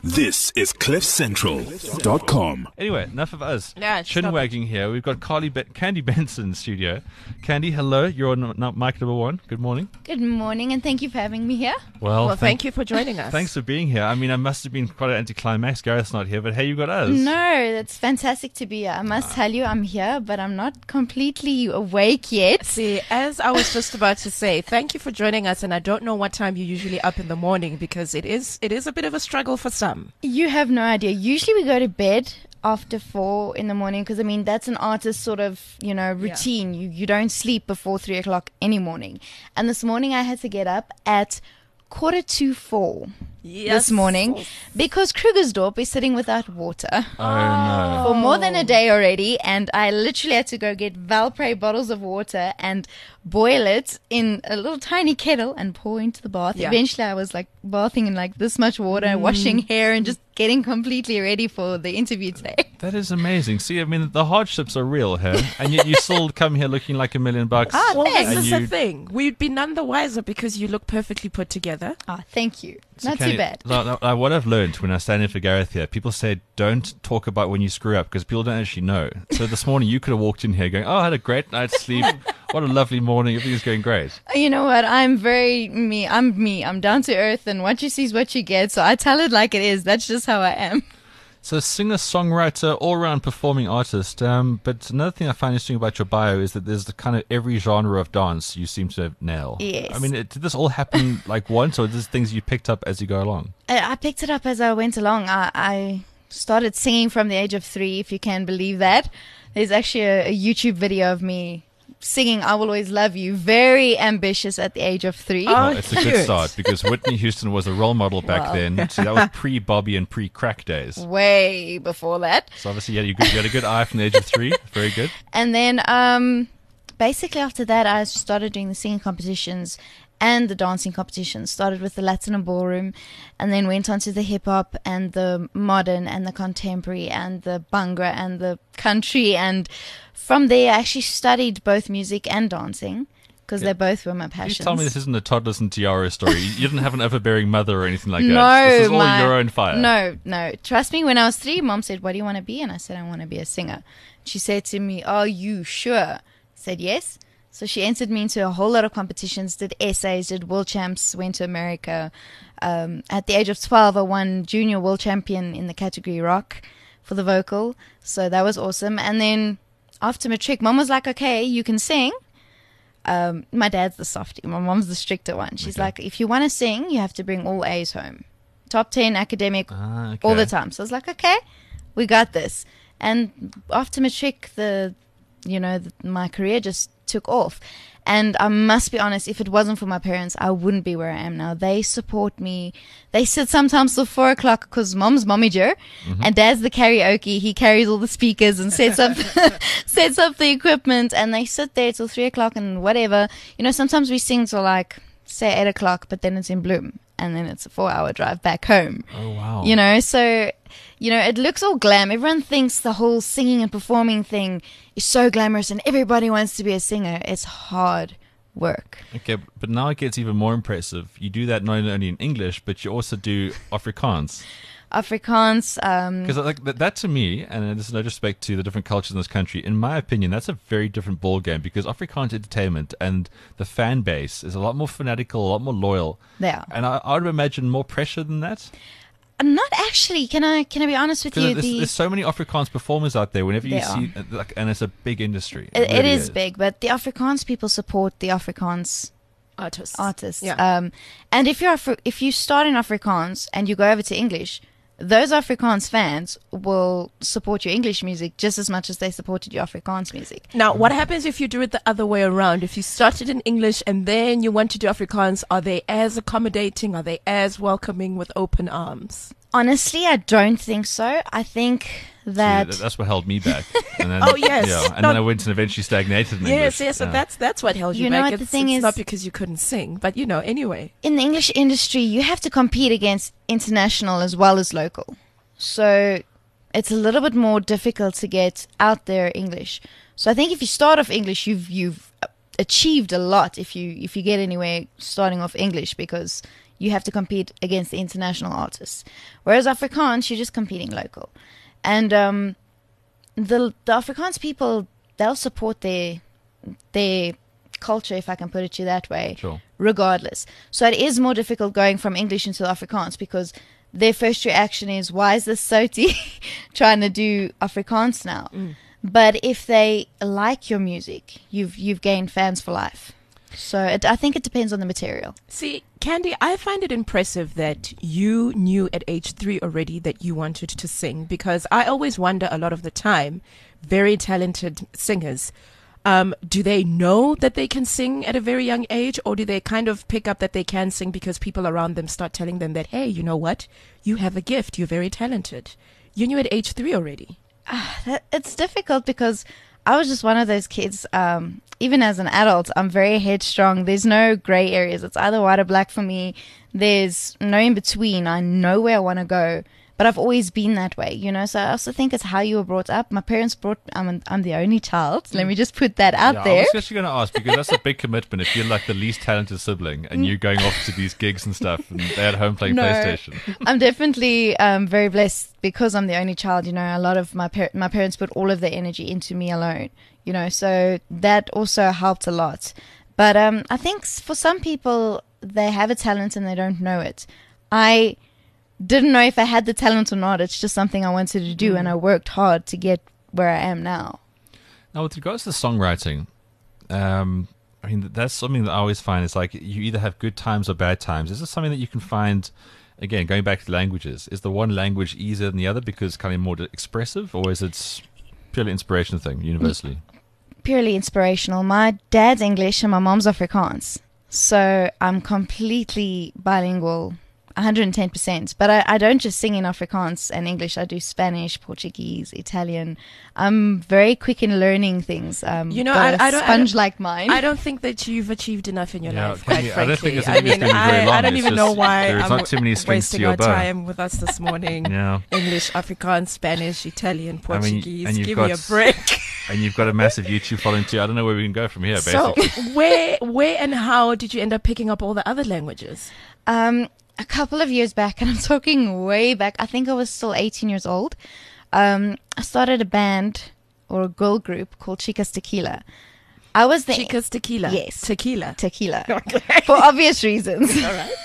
This is CliffCentral.com. Anyway, enough of us. Yeah, Chin stop wagging here. We've got Candy Benson in the studio. Candy, hello. You're on mic number one. Good morning. Good morning, and thank you for having me here. Well, thank you for joining us. Thanks for being here. I mean, I must have been quite an anticlimax. Gareth's not here, but hey, you got us. No, it's fantastic to be here. I must tell you, I'm here, but I'm not completely awake yet. See, as I was just about to say, thank you for joining us, and I don't know what time you're usually up in the morning because it is a bit of a struggle for some. You have no idea. Usually we go to bed after 4 in the morning because, I mean, that's an artist's sort of, routine. Yeah. You don't sleep before 3 o'clock any morning. And this morning I had to get up at 4:45 this morning because Krugersdorp is sitting without water. Oh, no. For more than a day already, and I literally had to go get Valpre bottles of water and boil it in a little tiny kettle and pour into the bath. Yeah. Eventually I was like bathing in like this much water, washing hair and just getting completely ready for the interview today. That is amazing. See, I mean, the hardships are real here, and yet you still come here looking like $1 million. Well, thanks. this is the thing. We'd be none the wiser because you look perfectly put together. Thank you. So Not Candy, too bad. What I've learned when I stand in for Gareth here, people say don't talk about when you screw up because people don't actually know. So this morning you could have walked in here going, I had a great night's sleep. What a lovely morning. Everything's going great. You know what? I'm very me. I'm me. I'm down to earth, and what you see is what you get. So I tell it like it is. That's just how I am. So singer, songwriter, all-round performing artist. But another thing I find interesting about your bio is that there's the kind of every genre of dance you seem to nail. Yes. I mean, did this all happen like once, or is this things you picked up as you go along? I picked it up as I went along. I started singing from the age of 3, if you can believe that. There's actually a YouTube video of me singing I Will Always Love You, very ambitious at the age of 3. Well, it's a good start because Whitney Houston was a role model back then. So that was pre-Bobby and pre-crack days. Way before that. So obviously you had a good eye from the age of 3. Very good. And then basically after that I started doing the singing competitions and the dancing competitions. Started with the Latin and ballroom and then went on to the hip-hop and the modern and the contemporary and the Bhangra and the country, and from there I actually studied both music and dancing because they both were my passions. Please tell me this isn't a toddlers and tiara story. You didn't have an overbearing mother or anything like that. No, this is all your own fire. No. Trust me, when I was 3, Mom said, "What do you want to be?" And I said, "I want to be a singer." She said to me, "Are you sure?" I said, "Yes." So she entered me into a whole lot of competitions, did essays, did world champs, went to America. At the age of 12, I won junior world champion in the category rock for the vocal. So that was awesome. And then after matric, Mom was like, "Okay, you can sing." My dad's the softie. My mom's the stricter one. She's like, "If you want to sing, you have to bring all A's home. Top 10 academic all the time." So I was like, "Okay, we got this." And after matric, my career just took off. And I must be honest, if it wasn't for my parents, I wouldn't be where I am now. They support me. They sit sometimes till 4 o'clock because Mom's momager and Dad's the karaoke. He carries all the speakers and sets up the equipment, and they sit there till 3 o'clock and whatever. Sometimes we sing till like, say 8 o'clock, but then it's in Bloem. And then it's a 4-hour drive back home. Oh, wow. So, it looks all glam. Everyone thinks the whole singing and performing thing is so glamorous and everybody wants to be a singer. It's hard work. Okay, but now it gets even more impressive. You do that not only in English, but you also do Afrikaans. Afrikaans. Because that to me, and this is no disrespect to the different cultures in this country, in my opinion, that's a very different ball game because Afrikaans entertainment and the fan base is a lot more fanatical, a lot more loyal. They are. And I would imagine more pressure than that. Not actually. Can I be honest with you? There's so many Afrikaans performers out there. Whenever you see, and it's a big industry. It really is big, but the Afrikaans people support the Afrikaans artists. Yeah. And if you start in Afrikaans and you go over to English, those Afrikaans fans will support your English music just as much as they supported your Afrikaans music. Now, what happens if you do it the other way around? If you started in English and then you want to do Afrikaans, are they as accommodating? Are they as welcoming with open arms? Honestly, I don't think so. I think that... See, that's what held me back. And then, Oh, yes. then I went and eventually stagnated in English. Yes, so that's what held you know back. what the thing it's is? not because you couldn't sing, but anyway. In the English industry, you have to compete against international as well as local. So it's a little bit more difficult to get out there English. So I think if you start off English, you've achieved a lot if you get anywhere starting off English, because you have to compete against the international artists. Whereas Afrikaans, you're just competing local. And the Afrikaans people, they'll support their culture, if I can put it to you that way, Sure. regardless. So it is more difficult going from English into Afrikaans because their first reaction is, why is this Soti trying to do Afrikaans now? But if they like your music, you've gained fans for life. So I think it depends on the material. See, Candy, I find it impressive that you knew at age 3 already that you wanted to sing, because I always wonder a lot of the time, very talented singers, do they know that they can sing at a very young age, or do they kind of pick up that they can sing because people around them start telling them that, hey, you know what? You have a gift. You're very talented. You knew at age 3 already. It's difficult because I was just one of those kids. Even as an adult, I'm very headstrong. There's no gray areas. It's either white or black for me. There's no in between. I know where I want to go, but I've always been that way, you know. So I also think it's how you were brought up. My parents I'm the only child. Let me just put that out there. I was actually going to ask, because that's a big commitment if you're like the least talented sibling and you're going off to these gigs and stuff and they're at home playing PlayStation. I'm definitely very blessed because I'm the only child. You know, a lot of my parents put all of their energy into me alone, you know, so that also helped a lot. But I think for some people, they have a talent and they don't know it. I didn't know if I had the talent or not. It's just something I wanted to do, and I worked hard to get where I am now. Now, with regards to songwriting, I mean, that's something that I always find is like you either have good times or bad times. Is this something that you can find, again, going back to languages, is the one language easier than the other because it's kind of more expressive, or is it purely inspirational thing, universally? Purely inspirational. My dad's English and my mom's Afrikaans. So I'm completely bilingual, 110%. But I don't just sing in Afrikaans and English. I do Spanish, Portuguese, Italian. I'm very quick in learning things. You know, got a I don't sponge like mine. I don't think that you've achieved enough in your life, can quite you- I frankly. don't think it's going to be very long. I don't It's even just- know why there's I'm not too many strings to wasting your our bow. time with us this morning. Yeah. English, Afrikaans, Spanish, Italian, Portuguese. and you've Give me a got- break. And you've got a massive YouTube following too. I don't know where we can go from here, So basically. where and how did you end up picking up all the other languages? A couple of years back, and I'm talking way back, I think I was still 18 years old. I started a band or a girl group called Chicas Tequila. I was the Chicas Tequila. Yes. Tequila. Tequila for obvious reasons. All right.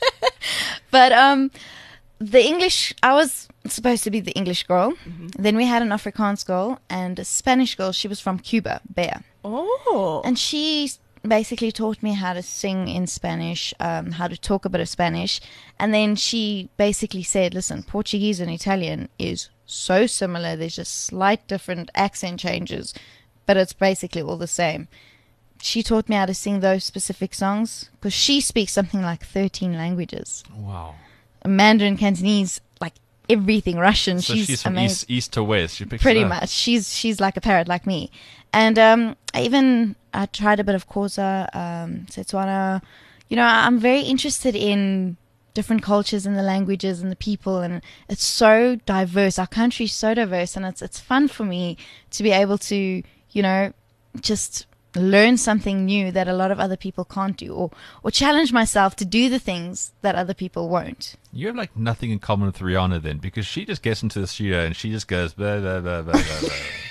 But the English, I was supposed to be the English girl. Then we had an Afrikaans girl and a Spanish girl. She was from Cuba, Bea. Oh. And she basically taught me how to sing in Spanish, how to talk a bit of Spanish. And then she basically said, listen, Portuguese and Italian is so similar. There's just slight different accent changes, but it's basically all the same. She taught me how to sing those specific songs because she speaks something like 13 languages. Wow. Mandarin, Cantonese, like everything, Russian. So she's from amazing. east to west. She picks Pretty it up. much. She's like a parrot like me. And I tried a bit of Xhosa, Setswana. You know, I'm very interested in different cultures and the languages and the people, and it's so diverse. Our country's so diverse, and it's fun for me to be able to, you know, just learn something new that a lot of other people can't do, or challenge myself to do the things that other people won't. You have like nothing in common with Rihanna then, because she just gets into the studio and she just goes blah, blah, blah, blah, blah, blah.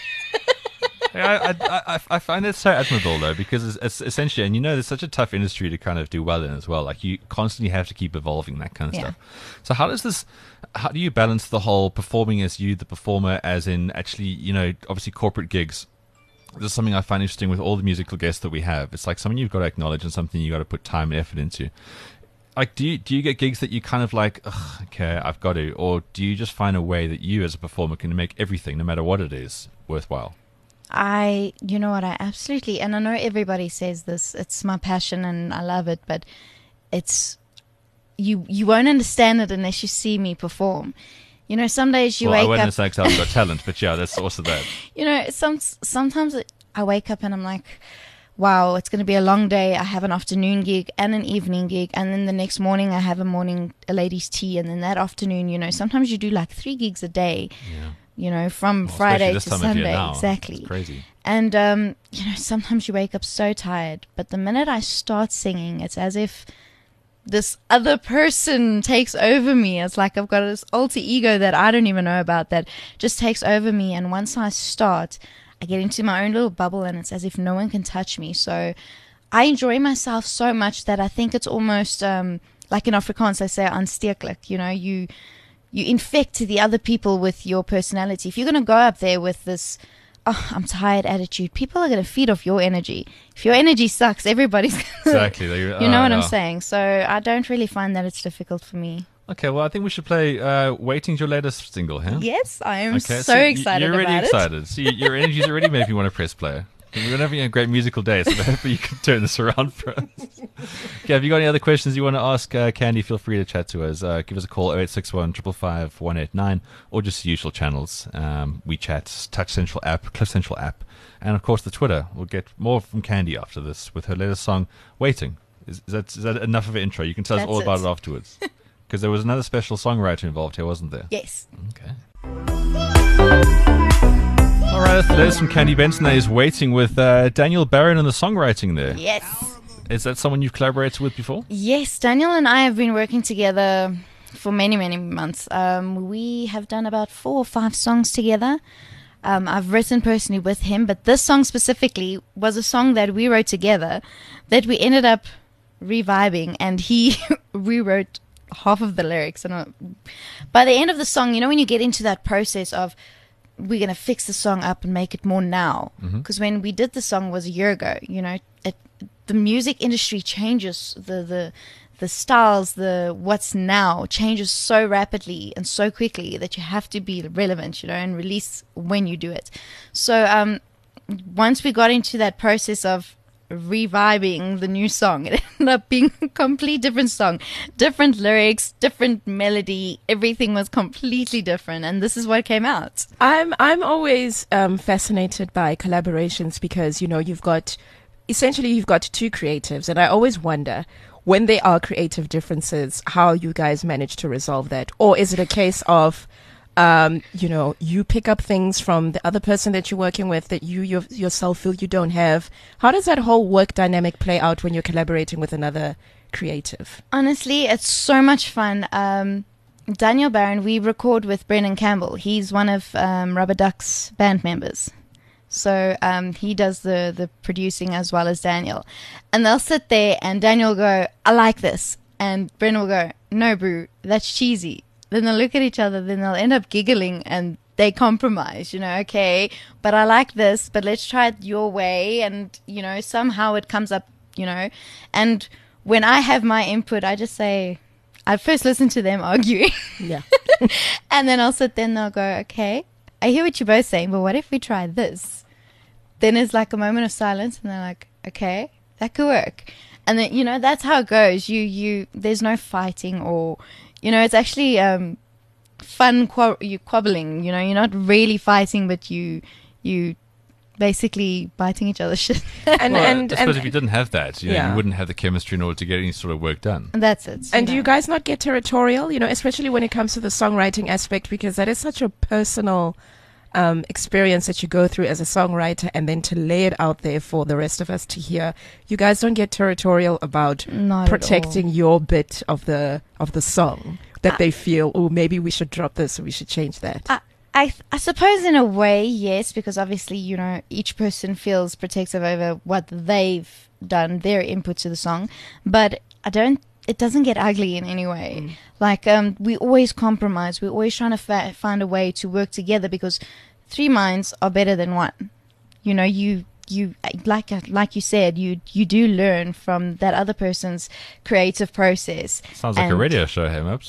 I find it so admirable though, because it's essentially, and you know, there's such a tough industry to kind of do well in as well. Like you constantly have to keep evolving, that kind of Yeah. stuff. So how do you balance the whole performing as you, the performer, as in actually, you know, obviously corporate gigs? This is something I find interesting with all the musical guests that we have. It's like something you've got to acknowledge and something you've got to put time and effort into. Like, do you get gigs that you kind of like, ugh, okay, I've got to, or do you just find a way that you as a performer can make everything, no matter what it is, worthwhile? You know what, I absolutely, and I know everybody says this, it's my passion and I love it, but it's, you won't understand it unless you see me perform. You know, some days you I wake wouldn't up, say 'cause I've got talent, but yeah, that's also that. you know, sometimes I wake up and I'm like, wow, it's going to be a long day. I have an afternoon gig and an evening gig, and then the next morning I have a ladies' tea, and then that afternoon, you know, sometimes you do like 3 gigs a day. Yeah. You know, from Well, Friday especially to this time of year Sunday. now. Exactly. It's crazy. And, you know, sometimes you wake up so tired, but the minute I start singing, it's as if this other person takes over me. It's like I've got this alter ego that I don't even know about that just takes over me. And once I start, I get into my own little bubble and it's as if no one can touch me. So I enjoy myself so much that I think it's almost like in Afrikaans they say aansteeklik. You know, you infect the other people with your personality. If you're going to go up there with this, oh, I'm tired attitude, people are going to feed off your energy. If your energy sucks, everybody's going to... Exactly. You know what I'm saying? So I don't really find that it's difficult for me. Okay, well, I think we should play Waiting's your latest single, huh? Yes, I am Okay, so excited you're already about excited. So your energy's already made me want to press play. We're having a great musical day, so hopefully you can turn this around for us. Okay, have you got any other questions you want to ask Candy? Feel free to chat to us. Give us a call, 0861 555 189, or just the usual channels. WeChat, Touch Central app, Cliff Central app, and of course the Twitter. We'll get more from Candy after this with her latest song, Waiting. Is that enough of an intro? You can tell us all about it afterwards. Because there was another special songwriter involved here, wasn't there? Yes. Okay. All right, that's the latest from Candy Benson. That is Waiting with Daniel Barron and the songwriting there. Yes. Is that someone you've collaborated with before? Yes, Daniel and I have been working together for many, many months. We have done about 4 or 5 songs together. I've written personally with him, but this song specifically was a song that we wrote together that we ended up reviving, and he rewrote half of the lyrics. And by the end of the song, you know, when you get into that process of we're going to fix the song up and make it more now, because when we did the song was a year ago, you know, the music industry changes, the styles, the what's now changes so rapidly and so quickly that you have to be relevant, you know, and release when you do it. So once we got into that process of reviving the new song, it ended up being a complete different song, different lyrics, different melody, everything was completely different, and this is what came out. I'm always fascinated by collaborations because, you know, you've got 2 creatives, and I always wonder when there are creative differences how you guys manage to resolve that. Or is it a case of you know, you pick up things from the other person that you're working with that you yourself feel you don't have? How does that whole work dynamic play out when you're collaborating with another creative? Honestly, it's so much fun. Daniel Barron, we record with Brendan Campbell. He's one of Rubber Duck's band members. So he does the producing as well as Daniel. And they'll sit there and Daniel will go, I like this. And Brendan will go, no, bro, that's cheesy. Then they'll look at each other, then they'll end up giggling and they compromise, you know, okay, but I like this, but let's try it your way. And, you know, somehow it comes up, you know. And when I have my input, I just say, I first listen to them arguing. Yeah. And then I'll sit there and they'll go, okay, I hear what you're both saying, but what if we try this? Then it's like a moment of silence and they're like, okay, that could work. And then, you know, that's how it goes. There's no fighting or... You know, it's actually fun you quabbling. You know, you're not really fighting, but you basically biting each other's shit. And I suppose if you didn't have that, you know, you wouldn't have the chemistry in order to get any sort of work done. And that's it. And do you guys not get territorial? You know, especially when it comes to the songwriting aspect, because that is such a personal experience that you go through as a songwriter, and then to lay it out there for the rest of us to hear. You guys don't get territorial about protecting your bit of the song that they feel, oh, maybe we should drop this or we should change that. I suppose in a way, yes, because obviously, you know, each person feels protective over what they've done, their input to the song, but it doesn't get ugly in any way. Like, we always compromise. We're always trying to find a way to work together because 3 minds are better than 1. You know, you like you said, you do learn from that other person's creative process. Sounds like a radio show, hey, Maps.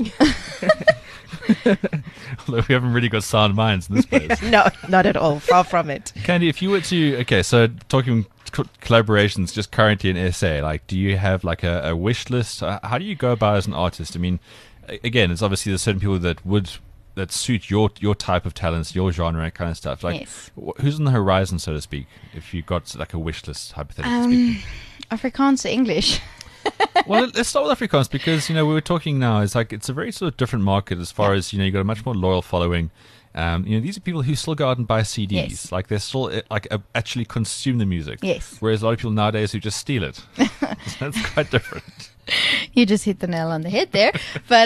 Although we haven't really got sound minds in this place. No, not at all. Far from it. Candy, if you were to... Okay, so talking collaborations just currently in SA, like, do you have like a wish list? How do you go about as an artist? I mean, again, it's obviously there's certain people that suit your type of talents, your genre, and kind of stuff. Like, yes. Who's on the horizon, so to speak? If you got like a wish list, hypothetically speaking. Afrikaans or English? Well, let's start with Afrikaans because, you know, we were talking now, it's like it's a very sort of different market as far as, you know, you've got a much more loyal following These are people who still go out and buy CDs. Yes. Like they still actually consume the music. Yes. Whereas a lot of people nowadays who just steal it. So that's quite different. You just hit the nail on the head there. But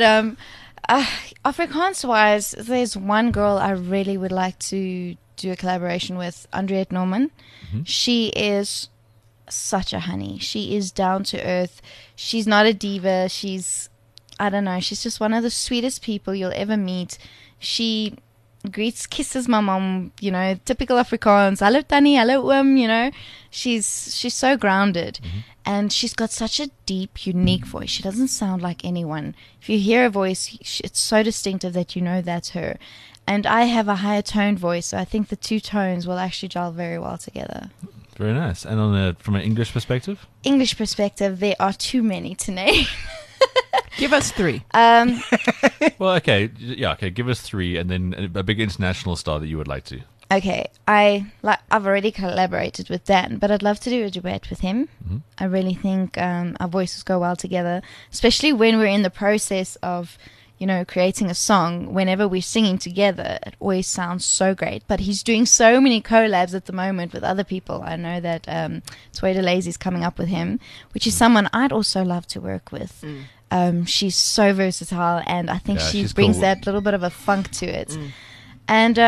Afrikaans-wise, there's one girl I really would like to do a collaboration with, Andriette Norman. Mm-hmm. She is such a honey. She is down to earth. She's not a diva. She's just one of the sweetest people you'll ever meet. She kisses my mom, typical Afrikaans. Hallo Tannie, hallo oom, She's so grounded. Mm-hmm. And she's got such a deep, unique voice. She doesn't sound like anyone. If you hear her voice, it's so distinctive that you know that's her. And I have a higher toned voice, so I think the two tones will actually gel very well together. Very nice. And from an English perspective? English perspective, there are too many to name. Give us 3. Well, okay. Yeah, okay. Give us 3 and then a big international star that you would like to. Okay, I've already collaborated with Dan, but I'd love to do a duet with him. Mm-hmm. I really think our voices go well together, especially when we're in the process of, creating a song. Whenever we're singing together, it always sounds so great. But he's doing so many collabs at the moment with other people. I know that Toyota Lazy's coming up with him, which is someone I'd also love to work with. She's so versatile, and I think she brings cool. that little bit of a funk to it. And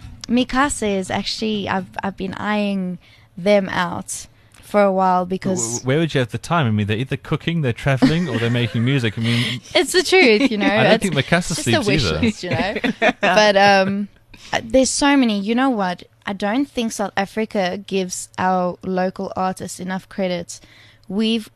Mikasa is actually, I've been eyeing them out for a while because... Where would you have the time? I mean, they're either cooking, they're traveling, or they're making music. I mean... It's the truth, I don't think Mikasa sleeps either. Just a wish list, But there's so many. You know what? I don't think South Africa gives our local artists enough credit. We've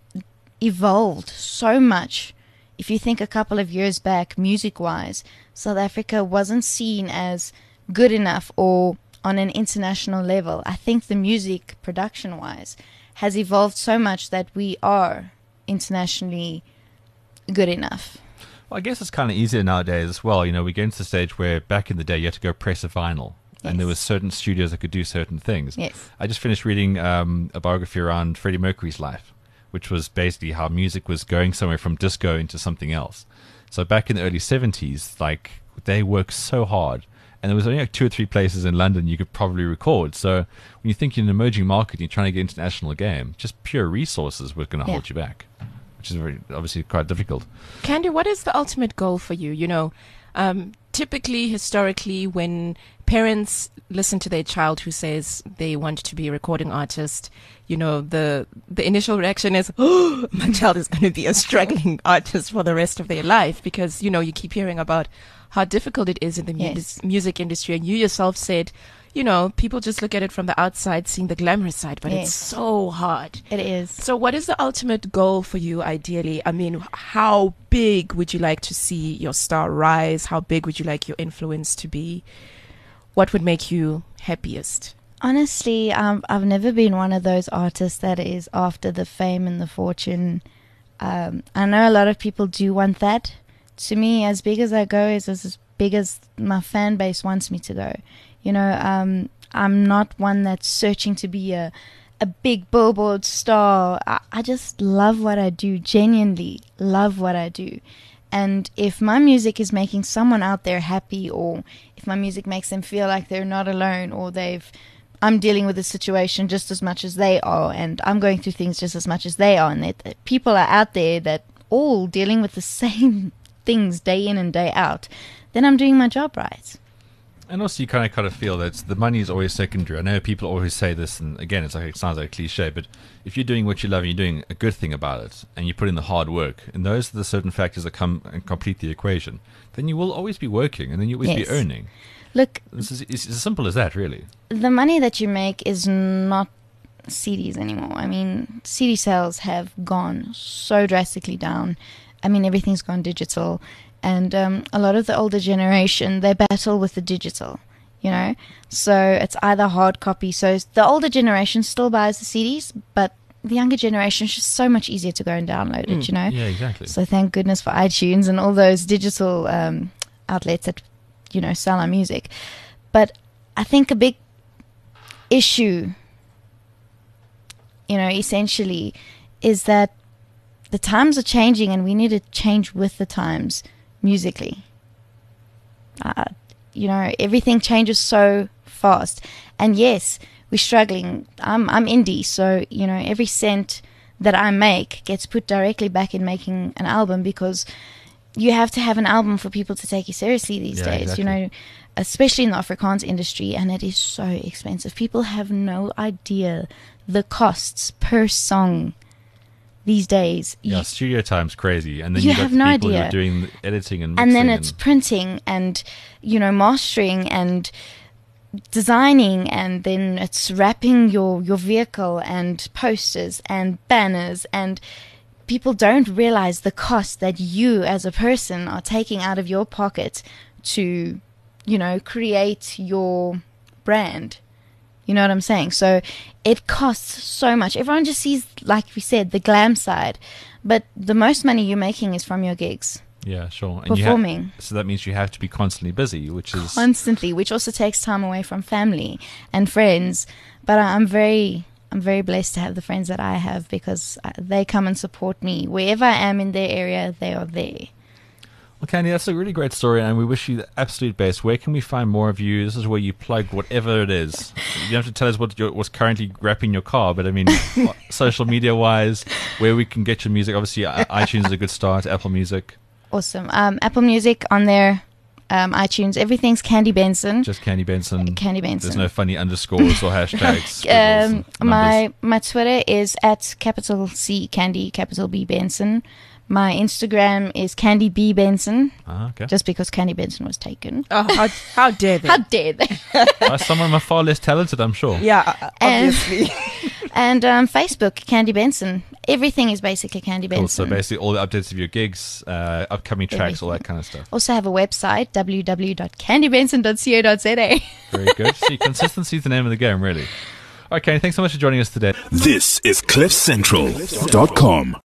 evolved so much. If you think a couple of years back, music-wise, South Africa wasn't seen as good enough or on an international level. I think the music, production-wise, has evolved so much that we are internationally good enough. Well, I guess it's kind of easier nowadays as well. We get into the stage where back in the day you had to go press a vinyl. Yes. And there were certain studios that could do certain things. Yes. I just finished reading a biography around Freddie Mercury's life, which was basically how music was going somewhere from disco into something else. So back in the early 70s, they worked so hard. And there was only 2 or 3 places in London you could probably record. So when you think you're an emerging market and you're trying to get international game, just pure resources were going to hold you back, which is obviously quite difficult. Candy, what is the ultimate goal for you? Typically, historically, when parents listen to their child who says they want to be a recording artist, the initial reaction is, oh, my child is going to be a struggling artist for the rest of their life because, you keep hearing about how difficult it is in the music industry. And you yourself said, people just look at it from the outside, seeing the glamorous side, but it's so hard. It is. So what is the ultimate goal for you, ideally? I mean, how big would you like to see your star rise? How big would you like your influence to be? What would make you happiest? Honestly, I've never been one of those artists that is after the fame and the fortune. I know a lot of people do want that. To me, as big as I go is as big as my fan base wants me to go. I'm not one that's searching to be a big billboard star. I just love what I do, genuinely love what I do. And if my music is making someone out there happy, or if my music makes them feel like they're not alone, or I'm dealing with a situation just as much as they are, and I'm going through things just as much as they are, and that people are out there that all dealing with the same things day in and day out, then I'm doing my job right. And also, you kind of feel that the money is always secondary. I know people always say this, and again, it sounds like a cliche, but if you're doing what you love and you're doing a good thing about it, and you put in the hard work, and those are the certain factors that come and complete the equation, then you will always be working, and then you'll always be earning. Look, it's as simple as that, really. The money that you make is not CDs anymore. I mean, CD sales have gone so drastically down. I mean, everything's gone digital. And a lot of the older generation, they battle with the digital, So it's either hard copy. So the older generation still buys the CDs, but the younger generation is just so much easier to go and download it, Yeah, exactly. So thank goodness for iTunes and all those digital outlets that, sell our music. But I think a big issue, essentially, is that the times are changing and we need to change with the times musically. everything changes so fast. And yes, we're struggling. I'm indie, so every cent that I make gets put directly back in making an album, because you have to have an album for people to take you seriously these days. Exactly. Especially in the Afrikaans industry, and it is so expensive. People have no idea the costs per song these days. Yeah, studio time's crazy, and then You you got have the no people who idea. are doing the editing and And mixing. then it's printing and mastering and designing, and then it's wrapping your vehicle and posters and banners, and people don't realize the cost that you as a person are taking out of your pocket to create your brand. You know what I'm saying? So it costs so much. Everyone just sees, like we said, the glam side, but the most money you're making is from your gigs, Yeah, sure. And performing so that means you have to be constantly busy, which is constantly, which also takes time away from family and friends. But I'm very blessed to have the friends that I have, because they come and support me wherever I am in their area. They are there. Well, Candy, that's a really great story, and we wish you the absolute best. Where can we find more of you? This is where you plug whatever it is. You don't have to tell us what's currently wrapping your car, but I mean, social media-wise, where we can get your music. Obviously, iTunes is a good start, Apple Music. Awesome. Apple Music on there, iTunes, everything's Candy Benson. Just Candy Benson. Candy Benson. There's no funny underscores or hashtags. squiggles, and numbers. My Twitter is at capital C Candy, capital B Benson. My Instagram is Candy B Benson, Okay. just because Candy Benson was taken. Oh, how dare they? How dare they? Someone far less talented, I'm sure. Yeah, And- obviously. And Facebook, Candy Benson. Everything is basically Candy Cool. Benson. So basically, all the updates of your gigs, upcoming tracks, all that kind of stuff. Also have a website, www.candybenson.co.za. Very good. See, consistency is the name of the game, really. Okay, thanks so much for joining us today. This is CliffCentral.com.